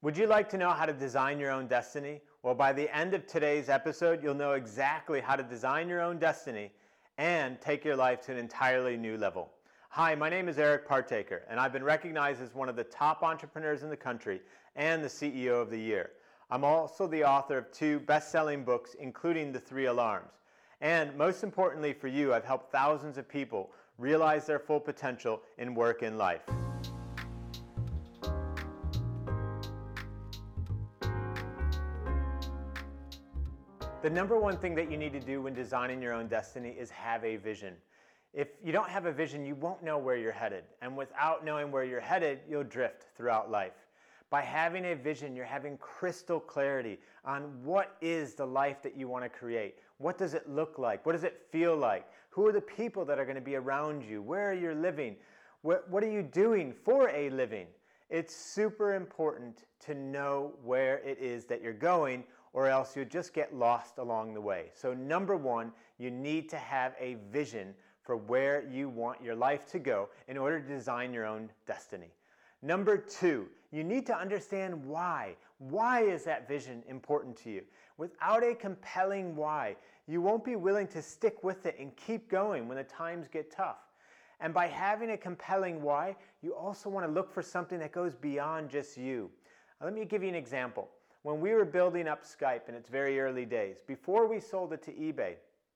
Would you like to know how to design your own destiny? Well, by the end of today's episode, you'll know exactly how to design your own destiny and take your life to an entirely new level. Hi, my name is Eric Partaker, and I've been recognized as one of the top entrepreneurs in the country and the CEO of the year. I'm also the author of 2 best-selling books, including The 3 Alarms. And most importantly for you, I've helped thousands of people realize their full potential in work and life. The number one thing that you need to do when designing your own destiny is have a vision. If you don't have a vision, you won't know where you're headed. And without knowing where you're headed, you'll drift throughout life. By having a vision, you're having crystal clarity on what is the life that you want to create. What does it look like? What does it feel like? Who are the people that are going to be around you? Where are you living? What are you doing for a living? It's super important to know where it is that you're going, or else you'll just get lost along the way. So number one, you need to have a vision for where you want your life to go in order to design your own destiny. Number two, you need to understand why. Why is that vision important to you? Without a compelling why, you won't be willing to stick with it and keep going when the times get tough. And by having a compelling why, you also want to look for something that goes beyond just you. Let me give you an example. When we were building up Skype in its very early days, before we sold it to eBay,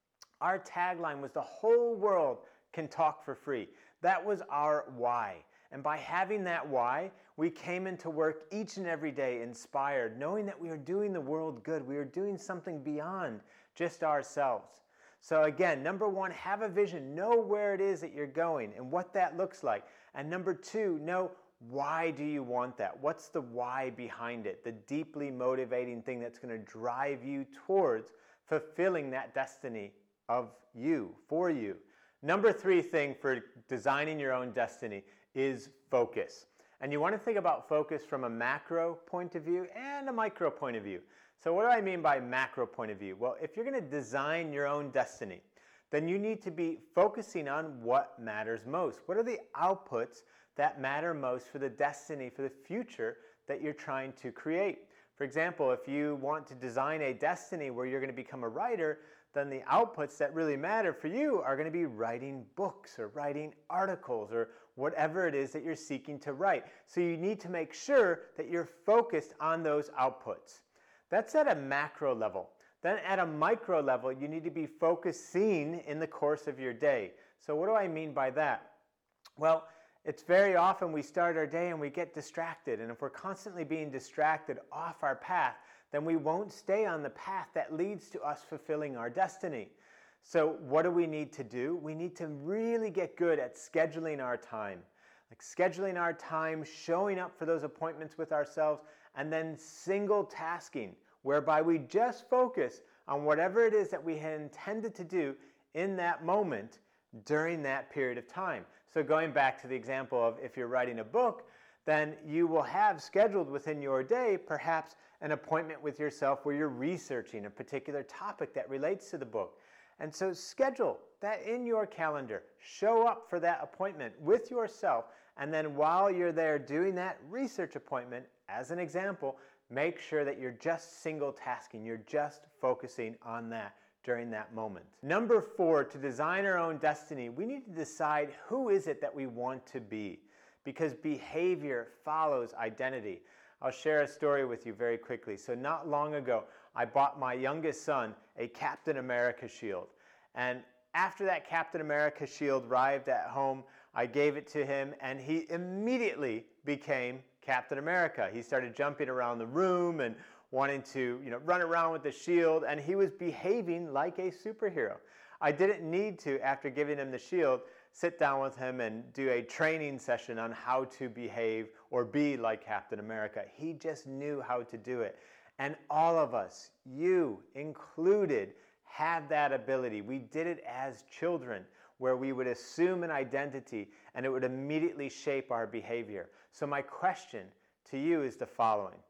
our tagline was the whole world can talk for free. That was our why. And by having that why, we came into work each and every day inspired, knowing that we were doing the world good. We were doing something beyond just ourselves. So again, number one, have a vision. Know where it is that you're going and what that looks like. And number two, know why do you want that? What's the why behind it? The deeply motivating thing that's going to drive you towards fulfilling that destiny of you, for you. Number 3 thing for designing your own destiny is focus. And you want to think about focus from a macro point of view and a micro point of view. So what do I mean by macro point of view? Well, if you're going to design your own destiny, then you need to be focusing on what matters most. What are the outputs that matter most for the destiny, for the future that you're trying to create? For example, if you want to design a destiny where you're going to become a writer, then the outputs that really matter for you are going to be writing books or writing articles or whatever it is that you're seeking to write. So you need to make sure that you're focused on those outputs. That's at a macro level. Then at a micro level, you need to be focusing in the course of your day. So what do I mean by that? Well, it's very often we start our day and we get distracted. And if we're constantly being distracted off our path, then we won't stay on the path that leads to us fulfilling our destiny. So what do we need to do? We need to really get good at scheduling our time. Like scheduling our time, showing up for those appointments with ourselves, and then single tasking, whereby we just focus on whatever it is that we had intended to do in that moment during that period of time. So going back to the example of if you're writing a book, then you will have scheduled within your day perhaps an appointment with yourself where you're researching a particular topic that relates to the book. And so schedule that in your calendar. Show up for that appointment with yourself, and then while you're there doing that research appointment, as an example, make sure that you're just single tasking. You're just focusing on that during that moment. Number 4, to design our own destiny, we need to decide who is it that we want to be, because behavior follows identity. I'll share a story with you very quickly. So not long ago, I bought my youngest son a Captain America shield. And after that Captain America shield arrived at home, I gave it to him and he immediately became Captain America. He started jumping around the room and wanting to, run around with the shield, and he was behaving like a superhero. I didn't need to, after giving him the shield, sit down with him and do a training session on how to behave or be like Captain America. He just knew how to do it. And all of us, you included, have that ability. We did it as children, where we would assume an identity and it would immediately shape our behavior. So my question to you is the following.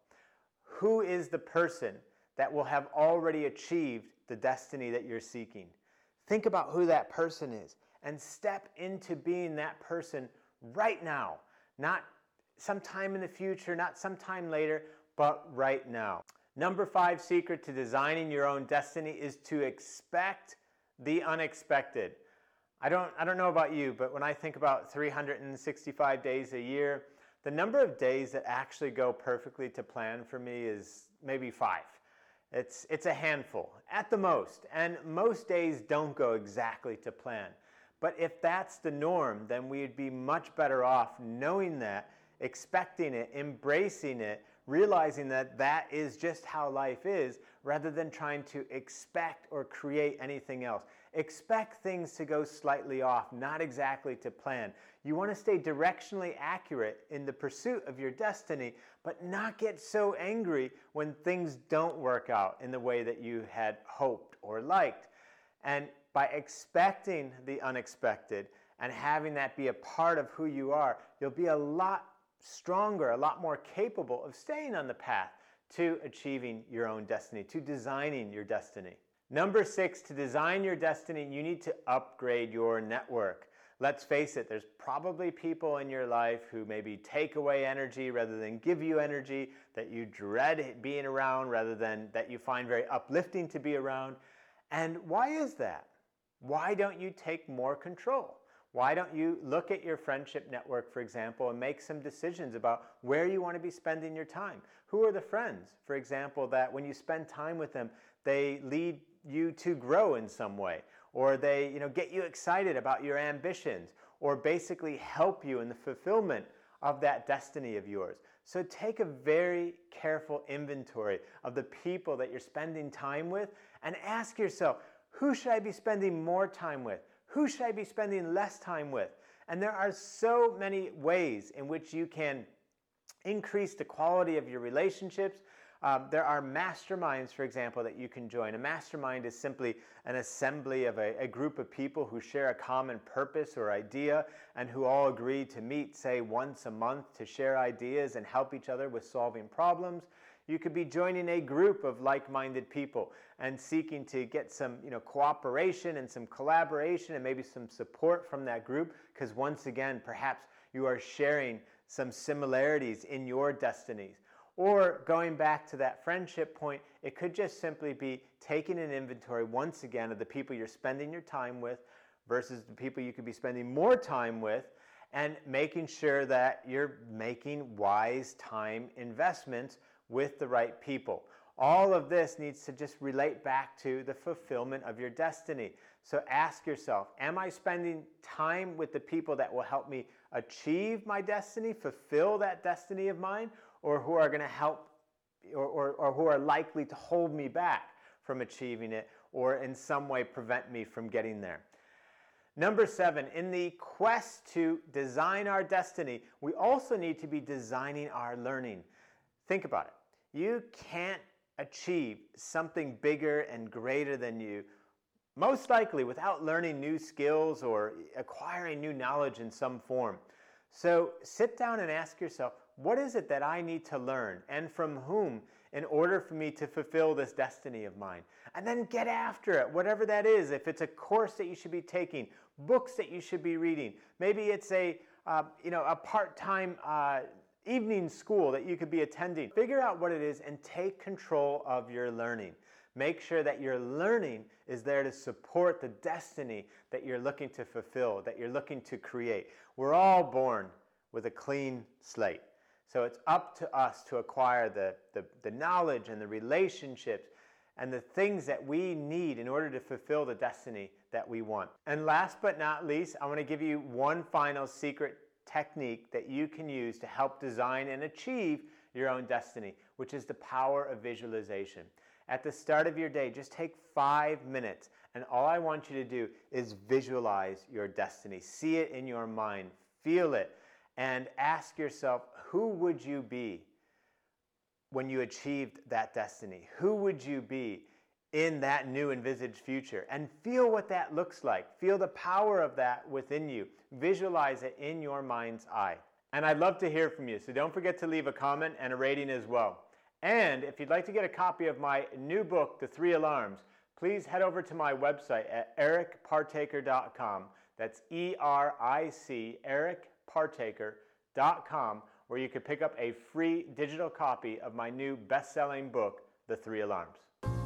Who is the person that will have already achieved the destiny that you're seeking? Think about who that person is and step into being that person right now. Not sometime in the future, not sometime later, but right now. Number 5 secret to designing your own destiny is to expect the unexpected. I don't know about you, but when I think about 365 days a year, the number of days that actually go perfectly to plan for me is maybe 5. It's a handful at the most, and most days don't go exactly to plan. But if that's the norm, then we'd be much better off knowing that, expecting it, embracing it, realizing that that is just how life is, rather than trying to expect or create anything else. Expect things to go slightly off, not exactly to plan. You want to stay directionally accurate in the pursuit of your destiny, but not get so angry when things don't work out in the way that you had hoped or liked. And by expecting the unexpected and having that be a part of who you are, you'll be a lot stronger, a lot more capable of staying on the path to achieving your own destiny, to designing your destiny. Number 6, to design your destiny, you need to upgrade your network. Let's face it, there's probably people in your life who maybe take away energy rather than give you energy, that you dread being around rather than that you find very uplifting to be around. And why is that? Why don't you take more control? Why don't you look at your friendship network, for example, and make some decisions about where you want to be spending your time? Who are the friends, for example, that when you spend time with them, they lead you to grow in some way, or they, get you excited about your ambitions, or basically help you in the fulfillment of that destiny of yours. So take a very careful inventory of the people that you're spending time with and ask yourself, who should I be spending more time with? Who should I be spending less time with? And there are so many ways in which you can increase the quality of your relationships. There are masterminds, for example, that you can join. A mastermind is simply an assembly of a group of people who share a common purpose or idea and who all agree to meet, say, once a month to share ideas and help each other with solving problems. You could be joining a group of like-minded people and seeking to get some cooperation and some collaboration and maybe some support from that group, because once again, perhaps you are sharing some similarities in your destinies. Or going back to that friendship point, it could just simply be taking an inventory once again of the people you're spending your time with versus the people you could be spending more time with, and making sure that you're making wise time investments with the right people. All of this needs to just relate back to the fulfillment of your destiny. So ask yourself, am I spending time with the people that will help me achieve my destiny, fulfill that destiny of mine, or who are going to help or who are likely to hold me back from achieving it or in some way prevent me from getting there? Number 7, in the quest to design our destiny, we also need to be designing our learning. Think about it. You can't achieve something bigger and greater than you, most likely without learning new skills or acquiring new knowledge in some form. So sit down and ask yourself, what is it that I need to learn and from whom in order for me to fulfill this destiny of mine? And then get after it, whatever that is. If it's a course that you should be taking, books that you should be reading, maybe it's a part-time evening school that you could be attending. Figure out what it is and take control of your learning. Make sure that your learning is there to support the destiny that you're looking to fulfill, that you're looking to create. We're all born with a clean slate. So it's up to us to acquire the knowledge and the relationships and the things that we need in order to fulfill the destiny that we want. And last but not least, I want to give you one final secret technique that you can use to help design and achieve your own destiny, which is the power of visualization. At the start of your day, just take 5 minutes, and all I want you to do is visualize your destiny. See it in your mind, feel it, and ask yourself, who would you be when you achieved that destiny? Who would you be in that new envisaged future? And feel what that looks like. Feel the power of that within you. Visualize it in your mind's eye. And I'd love to hear from you, so don't forget to leave a comment and a rating as well. And if you'd like to get a copy of my new book, The 3 Alarms, please head over to my website at ericpartaker.com. That's ERIC, ericpartaker.com, where you could pick up a free digital copy of my new best-selling book, The 3 Alarms.